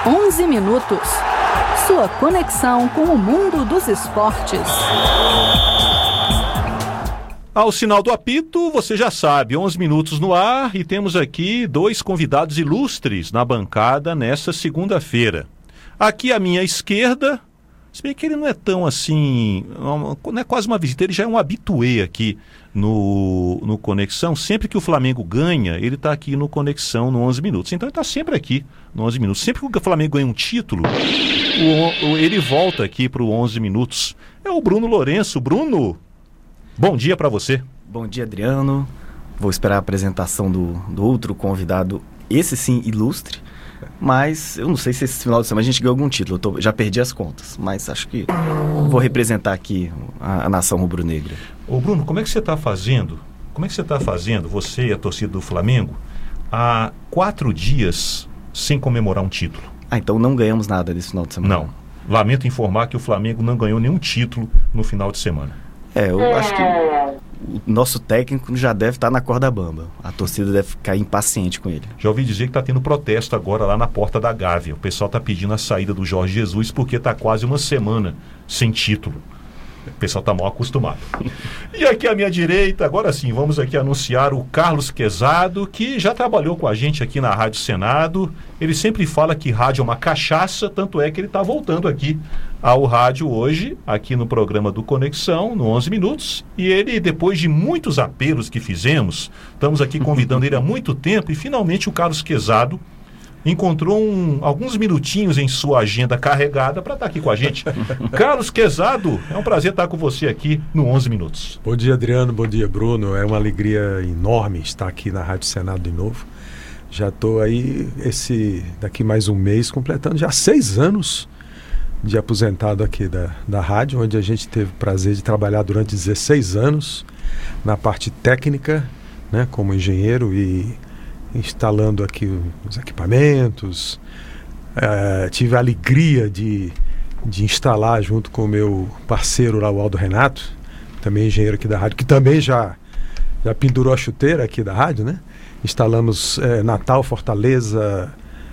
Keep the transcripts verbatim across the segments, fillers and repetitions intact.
onze minutos. Sua conexão com o mundo dos esportes. Ao sinal do apito, você já sabe, onze minutos no ar e temos aqui dois convidados ilustres na bancada nessa segunda-feira. Aqui à minha esquerda, se bem que ele não é tão assim, não é quase uma visita, ele já é um habitué aqui no, no Conexão. Sempre que o Flamengo ganha, ele está aqui no Conexão no onze minutos. Então ele está sempre aqui no onze minutos. Sempre que o Flamengo ganha um título, o, o, ele volta aqui para o onze minutos. É o Bruno Lourenço. Bruno, bom dia para você. Bom dia, Adriano. Vou esperar a apresentação do, do outro convidado, esse sim, ilustre. Mas eu não sei se esse final de semana a gente ganhou algum título. Eu tô, já perdi as contas, mas acho que vou representar aqui a, a nação rubro-negra. Ô Bruno, como é que você está fazendo? Como é que você está fazendo, você e a torcida do Flamengo, há quatro dias sem comemorar um título? Ah, então não ganhamos nada desse final de semana. Não. Lamento informar que o Flamengo não ganhou nenhum título no final de semana. É, eu acho que o nosso técnico já deve estar na corda bamba. A torcida deve ficar impaciente com ele. Já ouvi dizer que está tendo protesto agora lá na porta da Gávea. O pessoal está pedindo a saída do Jorge Jesus porque está quase uma semana sem título. O pessoal está mal acostumado. E aqui à minha direita, agora sim, vamos aqui anunciar o Carlos Quezado, que já trabalhou com a gente aqui na Rádio Senado. Ele sempre fala que rádio é uma cachaça, tanto é que ele está voltando aqui ao rádio hoje, aqui no programa do Conexão, no onze minutos. E ele, depois de muitos apelos que fizemos, estamos aqui convidando ele há muito tempo, e finalmente o Carlos Quezado encontrou um, alguns minutinhos em sua agenda carregada para estar aqui com a gente. Carlos Quezado, é um prazer estar com você aqui no onze minutos. Bom dia, Adriano, bom dia, Bruno. É uma alegria enorme estar aqui na Rádio Senado de novo. Já estou aí, esse, daqui mais um mês, completando já seis anos de aposentado aqui da, da rádio, onde a gente teve o prazer de trabalhar durante dezesseis anos na parte técnica, né, como engenheiro e instalando aqui os equipamentos. Uh, tive a alegria de, de instalar junto com o meu parceiro lá, o Aldo Renato, também engenheiro aqui da rádio, que também já, já pendurou a chuteira aqui da rádio, né? Instalamos eh, Natal, Fortaleza,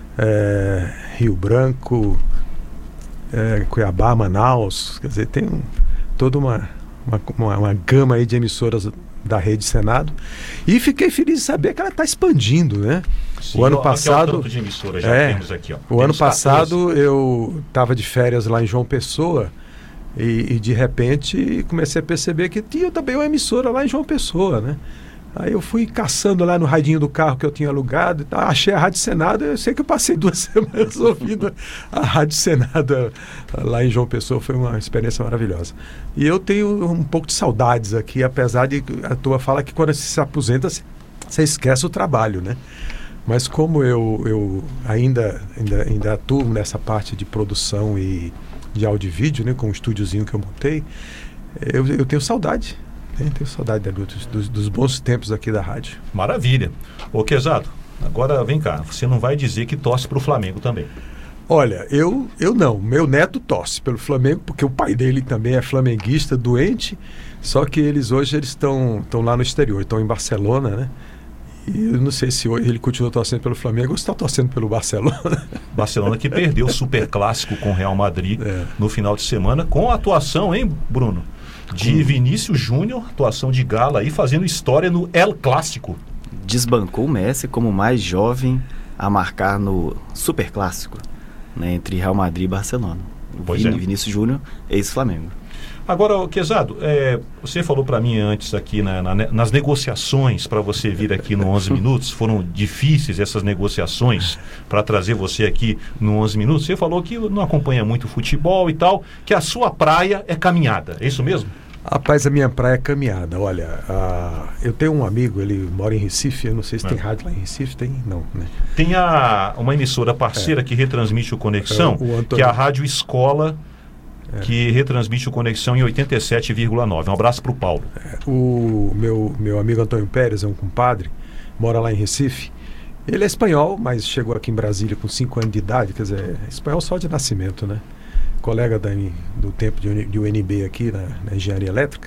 eh, Rio Branco, eh, Cuiabá, Manaus. Quer dizer, tem um, toda uma, uma, uma, uma gama aí de emissoras da Rede Senado, e fiquei feliz de saber que ela está expandindo, né? Sim, o ano ó, passado, aqui é o, de emissora, já é, temos aqui, ó. o temos ano passado catorze. Eu estava de férias lá em João Pessoa e, e de repente comecei a perceber que tinha também uma emissora lá em João Pessoa, né? Aí eu fui caçando lá no radinho do carro que eu tinha alugado e tal, achei a Rádio Senado. Eu sei que eu passei duas semanas ouvindo a Rádio Senado lá em João Pessoa. Foi uma experiência maravilhosa. E eu tenho um pouco de saudades aqui, apesar de a tua fala que quando você se aposenta, você esquece o trabalho, né? Mas como eu, eu ainda, ainda, ainda atuo nessa parte de produção e de áudio e vídeo, né, com um estúdiozinho que eu montei, eu, eu tenho saudade. Eu tenho saudade dos, dos, dos bons tempos aqui da rádio. Maravilha. Ô Quezado, agora vem cá, você não vai dizer que torce para o Flamengo também? Olha, eu, eu não. Meu neto torce pelo Flamengo, porque o pai dele também é flamenguista, doente, só que eles hoje eles estão estão lá no exterior, estão em Barcelona, né? E eu não sei se hoje ele continua torcendo pelo Flamengo ou está torcendo pelo Barcelona. Barcelona que perdeu o Superclássico com o Real Madrid é. no final de semana, com a atuação, hein, Bruno? De Vinícius Júnior, atuação de gala aí, fazendo história no El Clássico. Desbancou o Messi como o mais jovem a marcar no Superclássico, né, entre Real Madrid e Barcelona. Pois Vin- é. Vinícius Júnior, ex-Flamengo. Agora, Quezado, é, você falou para mim antes aqui na, na, nas negociações para você vir aqui no onze minutos, foram difíceis essas negociações para trazer você aqui no onze minutos. Você falou que não acompanha muito futebol e tal, que a sua praia é caminhada, é isso mesmo? Rapaz, a minha praia é caminhada. Olha, uh, eu tenho um amigo, ele mora em Recife, eu não sei se é. tem rádio lá em Recife, tem? Não, né? Tem a, uma emissora parceira é. que retransmite o Conexão, é, o Antônio... que é a Rádio Escola, é. que retransmite o Conexão em oitenta e sete vírgula nove. Um abraço para o Paulo. É, o meu, meu amigo Antônio Pérez é um compadre, mora lá em Recife. Ele é espanhol, mas chegou aqui em Brasília com cinco anos de idade, quer dizer, é espanhol só de nascimento, né? Colega da, do tempo de, de U N B aqui na, na engenharia elétrica.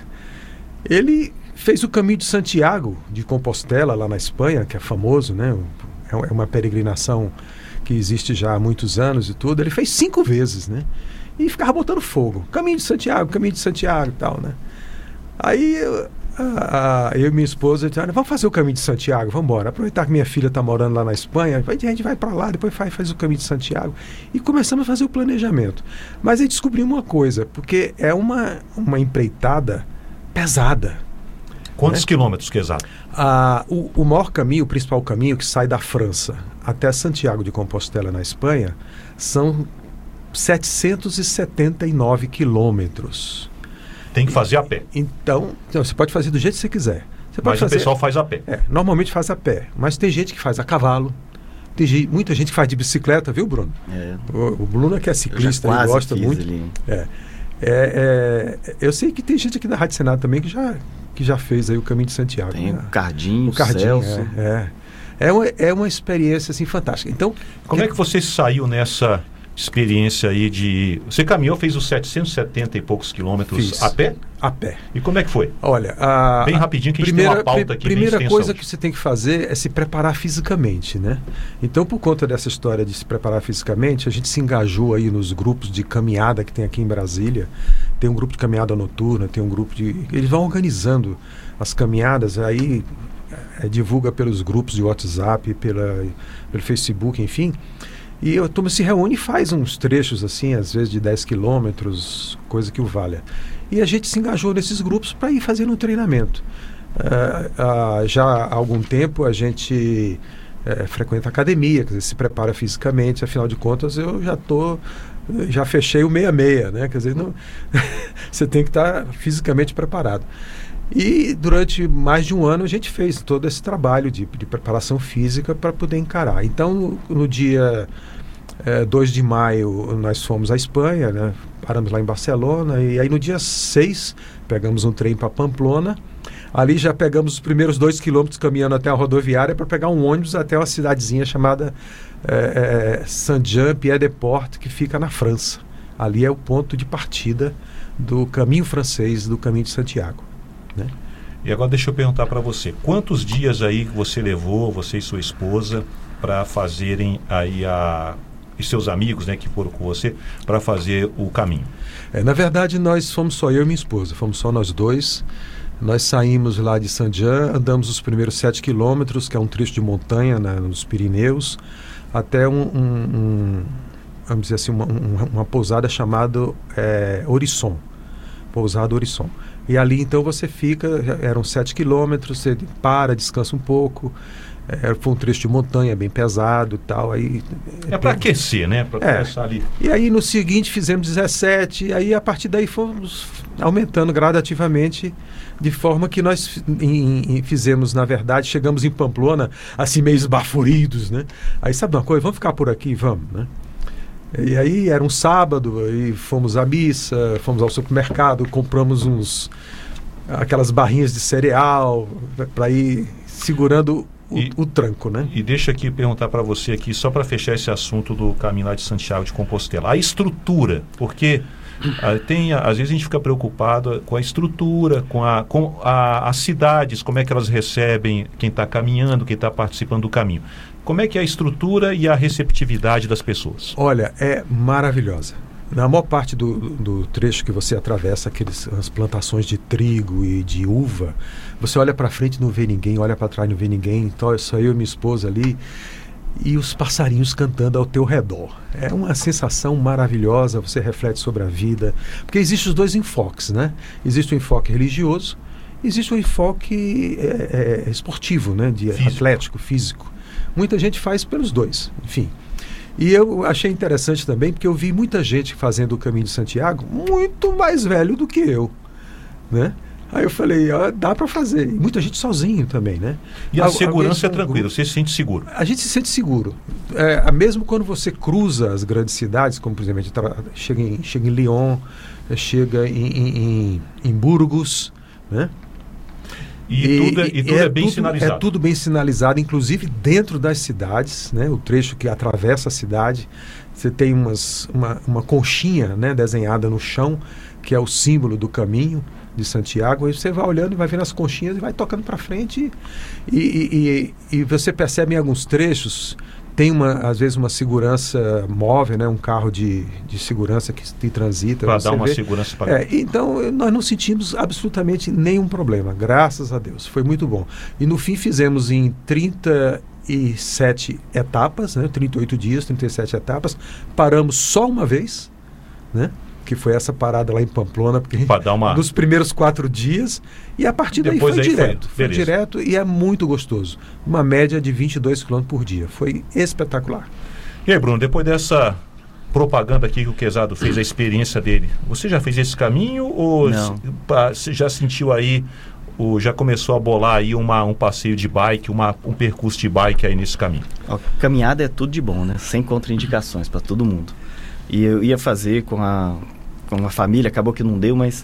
Ele fez o caminho de Santiago de Compostela lá na Espanha, que é famoso, né? É uma peregrinação que existe já há muitos anos e tudo, ele fez cinco vezes, né? E ficava botando fogo. Caminho de Santiago, Caminho de Santiago e tal, né? Aí eu, a, a, eu e minha esposa disseram, vamos fazer o Caminho de Santiago, vamos embora. Aproveitar que minha filha está morando lá na Espanha, a gente vai para lá, depois faz, faz o Caminho de Santiago. E começamos a fazer o planejamento. Mas aí descobrimos uma coisa, porque é uma, uma empreitada pesada. Quantos né? quilômetros que é exato? Ah, o, o maior caminho, o principal caminho que sai da França até Santiago de Compostela, na Espanha, são setecentos e setenta e nove quilômetros. Tem que fazer a pé. Então, então, você pode fazer do jeito que você quiser. Você pode Mas fazer, o pessoal faz a pé. É, normalmente faz a pé. Mas tem gente que faz a cavalo. Tem gente, muita gente que faz de bicicleta, viu, Bruno? É. O, o Bruno é que é ciclista, ele gosta muito. É. É, é, eu sei que tem gente aqui da Rádio Senado também que já, que já fez aí o Caminho de Santiago. Tem né? o Cardinho, o Cardinho, Celso. É, é. É, uma, é uma experiência assim, fantástica. Então, como é que você saiu nessa experiência aí de... Você caminhou, fez os setecentos e setenta e poucos quilômetros Fiz. a pé? A pé. E como é que foi? Olha, a, bem rapidinho, que a gente primeira, tem uma pauta aqui. Primeira bem coisa que você tem que fazer é se preparar fisicamente, né? Então, por conta dessa história de se preparar fisicamente, a gente se engajou aí nos grupos de caminhada que tem aqui em Brasília. Tem um grupo de caminhada noturna, tem um grupo de... Eles vão organizando as caminhadas, aí é, divulga pelos grupos de WhatsApp, pela, pelo Facebook, enfim. E a turma se reúne e faz uns trechos assim, às vezes de dez quilômetros, coisa que o valha. E a gente se engajou nesses grupos para ir fazendo um treinamento. Uh, uh, já há algum tempo a gente uh, frequenta academia, quer dizer, se prepara fisicamente, afinal de contas eu já tô, já fechei o meia meia, né? Quer dizer, não, você tem que estar tá fisicamente preparado. E durante mais de um ano a gente fez todo esse trabalho de, de preparação física para poder encarar. Então, no, no dia é, dois de maio, nós fomos à Espanha, né? Paramos lá em Barcelona, e aí no dia seis pegamos um trem para Pamplona. Ali já pegamos os primeiros dois quilômetros caminhando até a rodoviária para pegar um ônibus até uma cidadezinha chamada é, é, Saint-Jean-Pied-de-Port, que fica na França. Ali é o ponto de partida do caminho francês, do Caminho de Santiago. Né? E agora deixa eu perguntar para você, quantos dias aí você levou, você e sua esposa, para fazerem aí a... e seus amigos, né, que foram com você, para fazer o caminho? É, na verdade, nós fomos só eu e minha esposa, fomos só nós dois. Nós saímos lá de Saint-Jean, andamos os primeiros sete quilômetros, que é um trecho de montanha, né, nos Pirineus, até um, um, um vamos dizer assim, uma, uma, uma pousada chamada é, Orisson, pousada Orisson. E ali então você fica, eram sete quilômetros, você para, descansa um pouco, é, foi um trecho de montanha bem pesado e tal. Aí, é para aquecer, né? Para é, começar ali. E aí no seguinte fizemos dezessete, e aí a partir daí fomos aumentando gradativamente, de forma que nós em, em, fizemos, na verdade, chegamos em Pamplona, assim meio esbaforidos, né? Aí sabe uma coisa, vamos ficar por aqui, vamos, né? E aí era um sábado, aí fomos à missa, fomos ao supermercado, compramos uns aquelas barrinhas de cereal para ir segurando o, e, o tranco, né? E deixa aqui perguntar para você aqui, só para fechar esse assunto do caminho lá de Santiago de Compostela, a estrutura, porque ah, tem, às vezes a gente fica preocupado com a estrutura, com, a, com a, as cidades, como é que elas recebem quem está caminhando, quem está participando do caminho. Como é que é a estrutura e a receptividade das pessoas? Olha, é maravilhosa. Na maior parte do, do trecho que você atravessa, aqueles, as plantações de trigo e de uva, você olha para frente e não vê ninguém, olha para trás e não vê ninguém, então é só eu e minha esposa ali, e os passarinhos cantando ao teu redor. É uma sensação maravilhosa, você reflete sobre a vida, porque existem os dois enfoques, né? Existe o enfoque religioso, existe o enfoque é, é, esportivo, né? De físico. Atlético, físico. Muita gente faz pelos dois, enfim. E eu achei interessante também, porque eu vi muita gente fazendo o Caminho de Santiago muito mais velho do que eu, né? Aí eu falei, ó, dá para fazer. E muita gente sozinho também, né? E a, a segurança é tranquila, você se sente seguro? A gente se sente seguro. É, mesmo quando você cruza as grandes cidades, como por exemplo, a gente tá, chega, em, chega em Lyon, chega em, em, em Burgos, né? E, e, tudo, é, e tudo é, é bem tudo, sinalizado. É tudo bem sinalizado, inclusive dentro das cidades, né? O trecho que atravessa a cidade, você tem umas, uma, uma conchinha, né, desenhada no chão, que é o símbolo do caminho de Santiago, e você vai olhando e vai vendo as conchinhas e vai tocando para frente, e, e, e, e você percebe em alguns trechos tem, uma, às vezes, uma segurança móvel, né? Um carro de, de segurança que, que transita. Para dar uma vê. segurança para é, Então, nós não sentimos absolutamente nenhum problema, graças a Deus. Foi muito bom. E, no fim, fizemos em trinta e sete etapas, né? trinta e oito dias, trinta e sete etapas. Paramos só uma vez, né? Que foi essa parada lá em Pamplona, porque dar uma... nos primeiros quatro dias, e a partir daí Depois foi aí direto. Foi, foi direto e é muito gostoso. Uma média de vinte e dois quilômetros por dia. Foi espetacular. E aí, Bruno, depois dessa propaganda aqui que o Quezado fez, a experiência dele, você já fez esse caminho ou Não. você já sentiu aí, ou já começou a bolar aí uma, um passeio de bike, uma, um percurso de bike aí nesse caminho? Ó, caminhada é tudo de bom, né? Sem contraindicações para todo mundo. E eu ia fazer com a... com a família, acabou que não deu, mas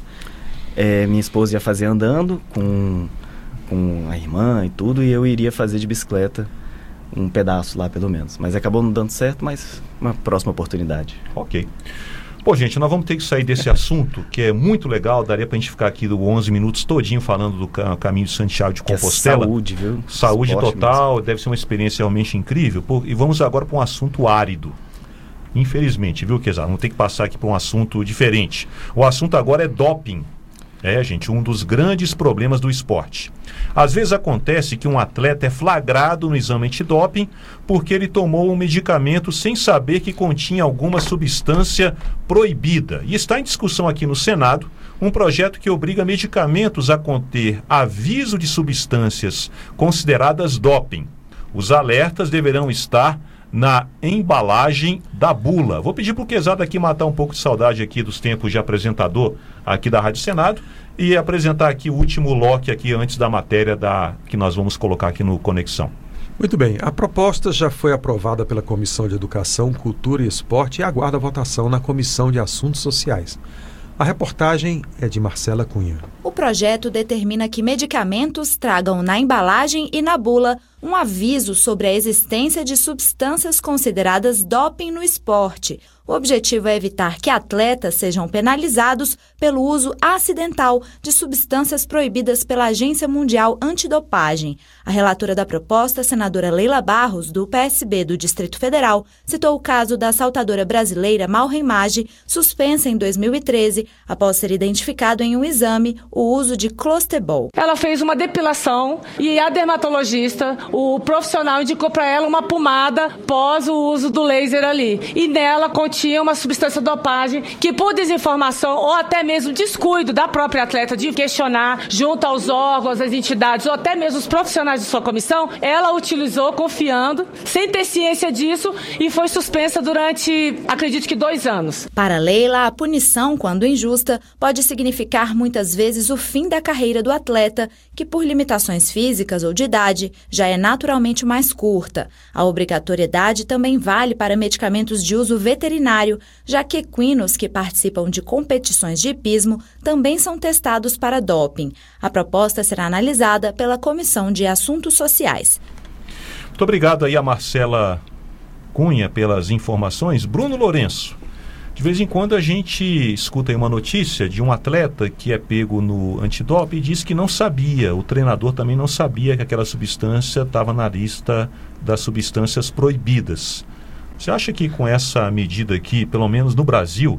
é, minha esposa ia fazer andando com, com a irmã e tudo, e eu iria fazer de bicicleta um pedaço lá, pelo menos. Mas acabou não dando certo, mas uma próxima oportunidade. Ok. Pô, gente, nós vamos ter que sair desse assunto, que é muito legal, daria pra gente ficar aqui do onze minutos todinho falando do ca- caminho de Santiago de Compostela. Que é saúde, viu? Saúde Esporte total, mesmo. deve ser uma experiência realmente incrível. Pô, e vamos agora para um assunto árido. Infelizmente, viu, Quezado? Vamos ter que passar aqui para um assunto diferente. O assunto agora é doping. É, gente, um dos grandes problemas do esporte. Às vezes acontece que um atleta é flagrado no exame antidoping porque ele tomou um medicamento sem saber que continha alguma substância proibida. E está em discussão aqui no Senado um projeto que obriga medicamentos a conter aviso de substâncias consideradas doping. Os alertas deverão estar na embalagem da bula. Vou pedir para o Quezado aqui matar um pouco de saudade aqui dos tempos de apresentador aqui da Rádio Senado e apresentar aqui o último lote aqui antes da matéria da, que nós vamos colocar aqui no Conexão. Muito bem, a proposta já foi aprovada pela Comissão de Educação, Cultura e Esporte e aguarda a votação na Comissão de Assuntos Sociais. A reportagem é de Marcela Cunha. O projeto determina que medicamentos tragam na embalagem e na bula um aviso sobre a existência de substâncias consideradas doping no esporte. O objetivo é evitar que atletas sejam penalizados pelo uso acidental de substâncias proibidas pela Agência Mundial Antidopagem. A relatora da proposta, a senadora Leila Barros, do P S B do Distrito Federal, citou o caso da saltadora brasileira Malren Maggi, suspensa em dois mil e treze, após ser identificado em um exame o uso de clostebol. Ela fez uma depilação e a dermatologista, o profissional, indicou para ela uma pomada pós o uso do laser ali. E nela continha uma substância dopagem que, por desinformação ou até mesmo descuido da própria atleta de questionar junto aos órgãos, às entidades ou até mesmo os profissionais de sua comissão, ela utilizou confiando, sem ter ciência disso, e foi suspensa durante, acredito que, dois anos. Para Leila, a punição, quando injusta, pode significar muitas vezes o fim da carreira do atleta, que por limitações físicas ou de idade já é naturalmente mais curta. A obrigatoriedade também vale para medicamentos de uso veterinário, já que equinos que participam de competições de hipismo também são testados para doping. A proposta será analisada pela Comissão de Assuntos Sociais. Muito obrigado aí a Marcela Cunha pelas informações. Bruno Lourenço, de vez em quando a gente escuta aí uma notícia de um atleta que é pego no antidoping e diz que não sabia, o treinador também não sabia que aquela substância estava na lista das substâncias proibidas. Você acha que com essa medida aqui, pelo menos no Brasil,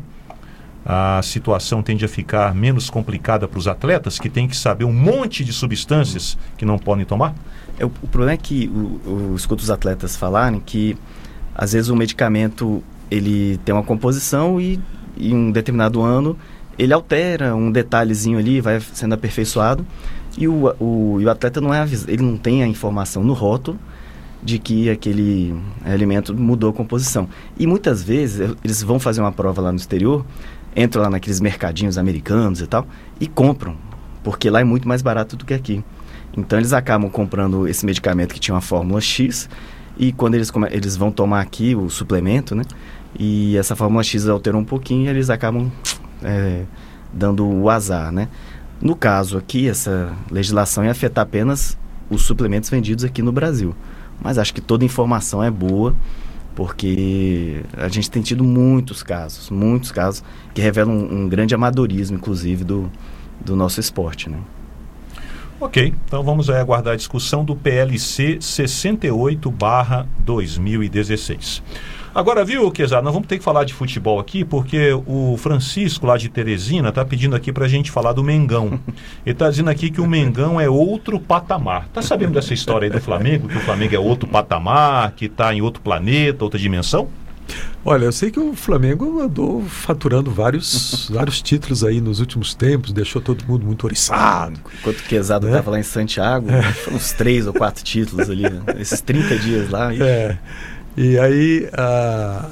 a situação tende a ficar menos complicada para os atletas que têm que saber um monte de substâncias que não podem tomar? É, o, o problema é que eu, eu escuto os atletas falarem que às vezes o medicamento ele tem uma composição e em um determinado ano ele altera um detalhezinho ali, vai sendo aperfeiçoado e o, o, e o atleta não é avis, ele não tem a informação no rótulo de que aquele alimento mudou a composição. E muitas vezes eles vão fazer uma prova lá no exterior, entram lá naqueles mercadinhos americanos e tal, e compram, porque lá é muito mais barato do que aqui. Então eles acabam comprando esse medicamento que tinha uma fórmula X, e quando eles, eles vão tomar aqui o suplemento, né, e essa fórmula X alterou um pouquinho, eles acabam é, dando o azar, né. No caso aqui, essa legislação ia afetar apenas os suplementos vendidos aqui no Brasil. Mas acho que toda informação é boa, porque a gente tem tido muitos casos, muitos casos que revelam um, um grande amadorismo, inclusive, do, do nosso esporte, né? Ok, então vamos aí aguardar a discussão do P L C sessenta e oito barra dois mil e dezesseis. Agora, viu, Quezada, nós vamos ter que falar de futebol aqui, porque o Francisco, lá de Teresina, está pedindo aqui para a gente falar do Mengão. Ele está dizendo aqui que o Mengão é outro patamar. Está sabendo dessa história aí do Flamengo, que o Flamengo é outro patamar, que está em outro planeta, outra dimensão? Olha, eu sei que o Flamengo andou faturando vários, vários títulos aí nos últimos tempos, deixou todo mundo muito oriçado. Enquanto o Quezada estava né? lá em Santiago, é. foram uns três ou quatro títulos ali, né? Esses trinta dias lá. E... É. E aí, a,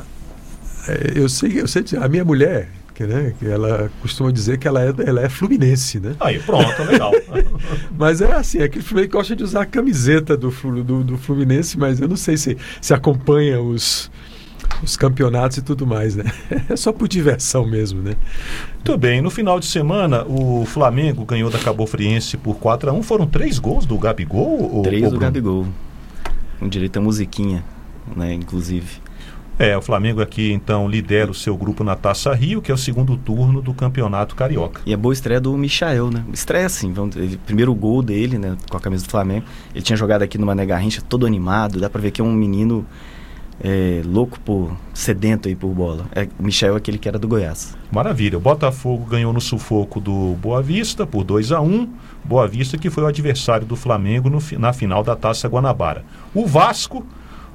eu sei, eu sei, a minha mulher, que, né, que ela costuma dizer que ela é, ela é fluminense, né? Aí, pronto, legal. Mas é assim, aquele Fluminense gosta de usar a camiseta do, do, do Fluminense, mas eu não sei se, se acompanha os, os campeonatos e tudo mais, né? É só por diversão mesmo, né? Muito bem, no final de semana, o Flamengo ganhou da Cabofriense por quatro a um. Foram três gols do Gabigol? Ou, três ou do Bruno? Gabigol, com direito a musiquinha, né, inclusive. É, o Flamengo aqui então lidera o seu grupo na Taça Rio, que é o segundo turno do Campeonato Carioca. E a boa estreia do Michael, né? Estreia assim, vamos dizer, primeiro gol dele, né, com a camisa do Flamengo. Ele tinha jogado aqui no Mané Garrincha, todo animado, dá pra ver que é um menino é, louco por, sedento aí por bola. É, o Michael é aquele que era do Goiás. Maravilha, o Botafogo ganhou no sufoco do Boa Vista por dois a um. Boa Vista que foi o adversário do Flamengo no, na final da Taça Guanabara. O Vasco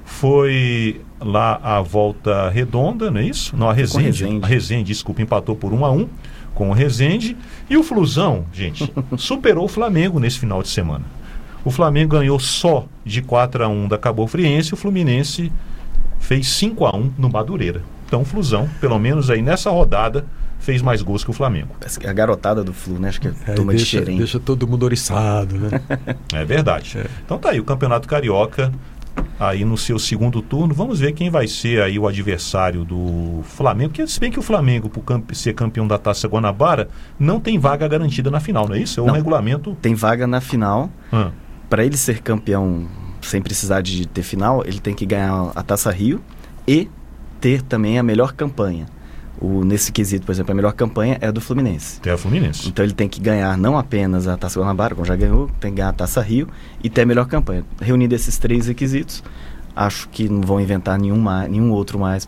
foi lá à Volta Redonda, não é isso? Não, a Resende, Resende. a Resende, desculpa, empatou por um a um com o Resende. E o Flusão, gente, superou o Flamengo nesse final de semana. O Flamengo ganhou só de quatro a um da Cabofriense, o Fluminense fez cinco a um no Madureira. Então o Flusão, pelo menos aí nessa rodada, fez mais gols que o Flamengo. A garotada do Flu, né? Acho que é, é turma deixa, de xerém. deixa todo mundo oriçado, né? É verdade. É. Então tá aí o Campeonato Carioca aí no seu segundo turno. Vamos ver quem vai ser aí o adversário do Flamengo, porque se bem que o Flamengo, por campe- ser campeão da Taça Guanabara, não tem vaga garantida na final, não é isso? É um não, regulamento... Tem vaga na final. Ah. Para ele ser campeão sem precisar de ter final, ele tem que ganhar a Taça Rio e ter também a melhor campanha. O, nesse quesito, por exemplo, a melhor campanha é a do Fluminense. É o Fluminense. Então ele tem que ganhar não apenas a Taça Guanabara, como já ganhou, tem que ganhar a Taça Rio e ter a melhor campanha. Reunindo esses três requisitos, acho que não vão inventar nenhum, mais, nenhum outro mais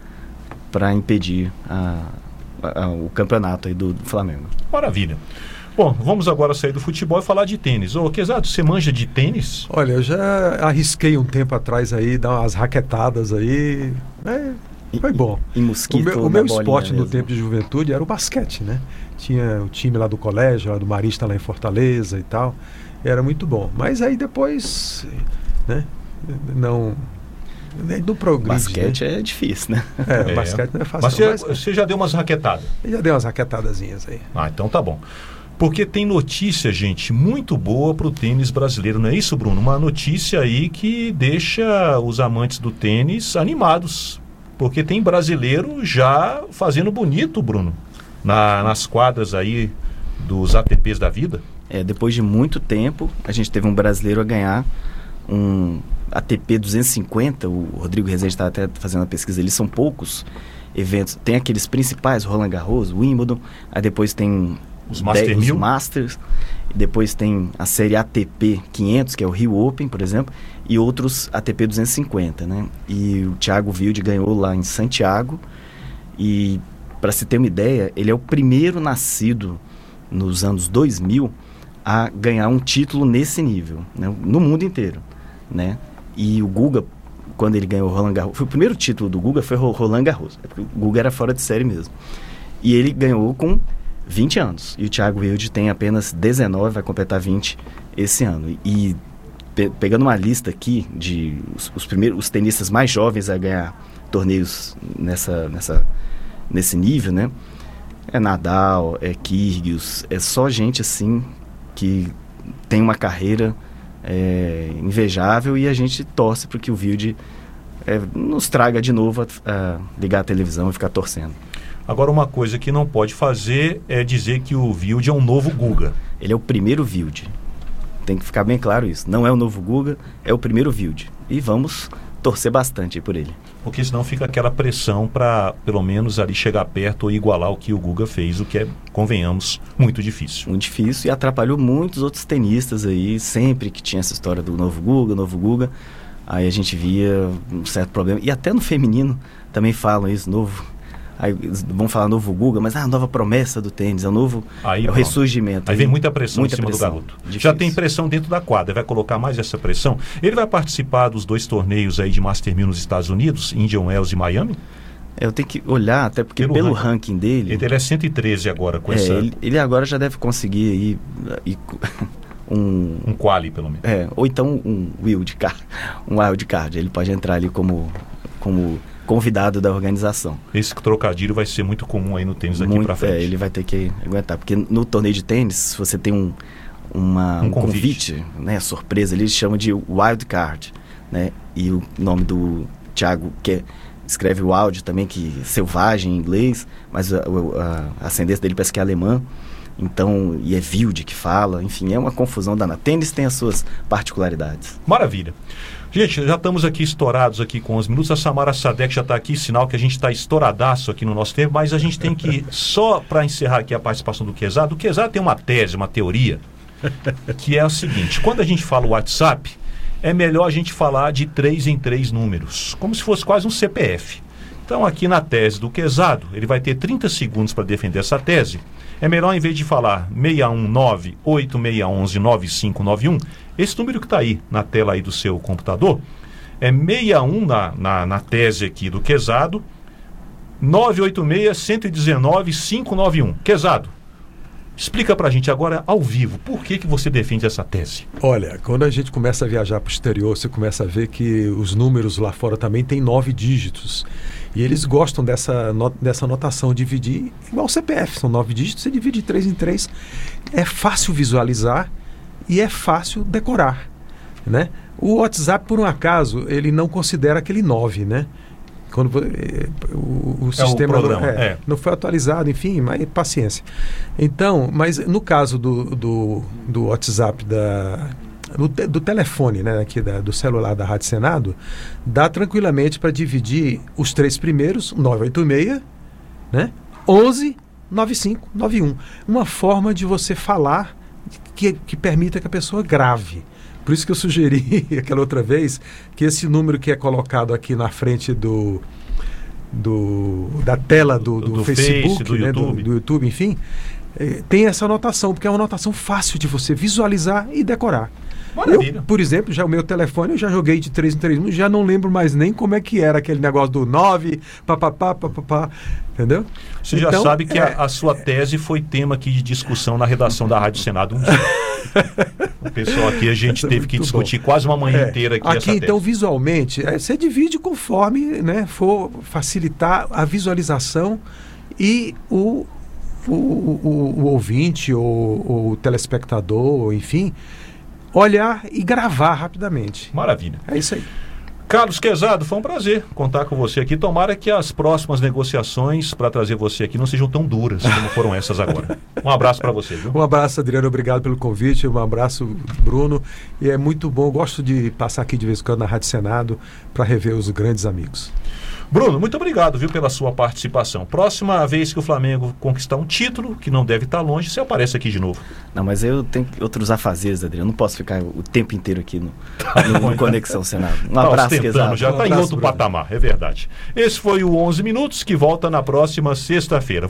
para impedir a, a, a, o campeonato aí do, do Flamengo. Maravilha. Bom, vamos agora sair do futebol e falar de tênis. Ô, Quezado, você manja de tênis? Olha, eu já arrisquei um tempo atrás aí, dar umas raquetadas aí, é, foi bom. Em mosquito, o meu, o meu esporte mesmo. no tempo de juventude era o basquete, né? Tinha o time lá do colégio, lá do Marista, lá em Fortaleza e tal. Era muito bom. Mas aí depois, né? Não... Não progride. Basquete né? é difícil, né? É, é. o basquete não é fácil. Mas você, mas... você já deu umas raquetadas? Eu já dei umas raquetadazinhas aí. Ah, então tá bom. Porque tem notícia, gente, muito boa pro tênis brasileiro, não é isso, Bruno? Uma notícia aí que deixa os amantes do tênis animados. Porque tem brasileiro já fazendo bonito, Bruno, na, nas quadras aí dos A T Ps da vida. É, depois de muito tempo, a gente teve um brasileiro a ganhar um A T P duzentos e cinquenta, o Rodrigo Rezende está até fazendo a pesquisa, eles são poucos eventos. Tem aqueles principais, Roland Garros, Wimbledon, aí depois tem os Master dez, mil. Os Masters, e depois tem a série A T P quinhentos, que é o Rio Open, por exemplo, e outros A T P duzentos e cinquenta, né? E o Thiago Wilde ganhou lá em Santiago, e para se ter uma ideia, ele é o primeiro nascido nos anos dois mil a ganhar um título nesse nível, né? No mundo inteiro, né? E o Guga, quando ele ganhou o Roland Garros, foi o primeiro título do Guga, foi o Roland Garros, porque o Guga era fora de série mesmo. E ele ganhou com vinte anos, e o Thiago Wilde tem apenas dezenove, vai completar vinte esse ano. E pe- pegando uma lista aqui de os, os primeiros, os tenistas mais jovens a ganhar torneios nessa, nessa, nesse nível, né? É Nadal, é Kyrgios, é só gente assim que tem uma carreira é, invejável, e a gente torce para que o Wilde é, nos traga de novo a, a ligar a televisão e ficar torcendo. Agora, uma coisa que não pode fazer é dizer que o Wilde é um novo Guga. Ele é o primeiro Wilde. Tem que ficar bem claro isso. Não é o novo Guga, é o primeiro Wilde. E vamos torcer bastante por ele. Porque senão fica aquela pressão para, pelo menos, ali chegar perto ou igualar o que o Guga fez, o que é, convenhamos, muito difícil. Muito difícil e atrapalhou muitos outros tenistas aí, sempre que tinha essa história do novo Guga, novo Guga, aí a gente via um certo problema. E até no feminino também falam isso, novo... Aí vão falar novo Guga, mas a ah, nova promessa do tênis, é o novo aí, é o ressurgimento. Aí vem muita pressão muita em cima pressão, do garoto. difícil. Já tem pressão dentro da quadra, vai colocar mais essa pressão. Ele vai participar dos dois torneios aí de Master mil nos Estados Unidos, Indian Wells e Miami? É, eu tenho que olhar, até porque pelo, pelo ranking, ranking dele... Ele, ele é cento e treze agora com é, essa... Ele, ele agora já deve conseguir aí... aí um... Um quali, pelo menos. É, ou então um wild card. Um wild card. Ele pode entrar ali como... como convidado da organização. Esse trocadilho vai ser muito comum aí no tênis daqui muito, para frente. É, ele vai ter que aguentar, porque no torneio de tênis, se você tem um, uma, um, um convite, convite né, surpresa, eles chamam de wild card, né? E o nome do Thiago, que é, escreve wild também, que é selvagem em inglês, mas a, a, a ascendência dele parece que é alemã, então, e é wild que fala, enfim, é uma confusão danada. Tênis tem as suas particularidades. Maravilha. Gente, já estamos aqui estourados aqui com os minutos. A Samara Sadek já está aqui, sinal que a gente está estouradaço aqui no nosso tempo, mas a gente tem que, só para encerrar aqui a participação do Quezado, o Quezado tem uma tese, uma teoria, que é o seguinte: quando a gente fala o WhatsApp, é melhor a gente falar de três em três números, como se fosse quase um C P F. Então, aqui na tese do Quezado, ele vai ter trinta segundos para defender essa tese. É melhor, em vez de falar seis um nove, oito seis um um, nove cinco nove um, esse número que está aí na tela aí do seu computador, é seis um na, na, na tese aqui do Quezado, nove oito seis, um um nove, cinco nove um. Quezado, explica pra gente agora, ao vivo, por que, que você defende essa tese? Olha, quando a gente começa a viajar para o exterior, você começa a ver que os números lá fora também têm nove dígitos. E eles gostam dessa, not, dessa notação, dividir igual o C P F, são nove dígitos, você divide três em três. É fácil visualizar e é fácil decorar, né? O WhatsApp, por um acaso, ele não considera aquele nove, né? Quando eh, o, o é sistema o programa, é, é. não foi atualizado, enfim, mas paciência. Então, mas no caso do, do, do WhatsApp da... Do, do telefone, né, aqui da, do celular da Rádio Senado, dá tranquilamente para dividir os três primeiros, nove oito seis, né, onze, nove cinco, nove um. Uma forma de você falar que, que permita que a pessoa grave. Por isso que eu sugeri aquela outra vez que esse número que é colocado aqui na frente do, do, da tela do, do, do Facebook, Face, do, né, YouTube. Do, do YouTube, enfim, eh, tem essa anotação, porque é uma anotação fácil de você visualizar e decorar. Eu, por exemplo, já o meu telefone eu já joguei de três em três minutos, já não lembro mais nem como é que era aquele negócio do nove, papapá, papapá, entendeu? Você então, já sabe que é, a, a sua tese foi tema aqui de discussão na redação da Rádio Senado um dia. O pessoal aqui, a gente teve que Muito discutir bom. quase uma manhã É, inteira aqui, aqui essa então, tese. visualmente, é, você divide conforme, né, for facilitar a visualização e o, o, o, o ouvinte ou o telespectador, enfim, olhar e gravar rapidamente. Maravilha. É isso aí. Carlos Quezado, foi um prazer contar com você aqui. Tomara que as próximas negociações para trazer você aqui não sejam tão duras como foram essas agora. Um abraço para você, viu? Um abraço, Adriano. Obrigado pelo convite. Um abraço, Bruno. E é muito bom. Eu gosto de passar aqui de vez em quando na Rádio Senado para rever os grandes amigos. Bruno, muito obrigado, viu, pela sua participação. Próxima vez que o Flamengo conquistar um título, que não deve estar longe, você aparece aqui de novo. Não, mas eu tenho outros afazeres, Adriano. Eu não posso ficar o tempo inteiro aqui no, no, no Conexão Senado. Um abraço, Quezado. Já está um em outro Bruno. patamar, é verdade. Esse foi o onze Minutos, que volta na próxima sexta-feira.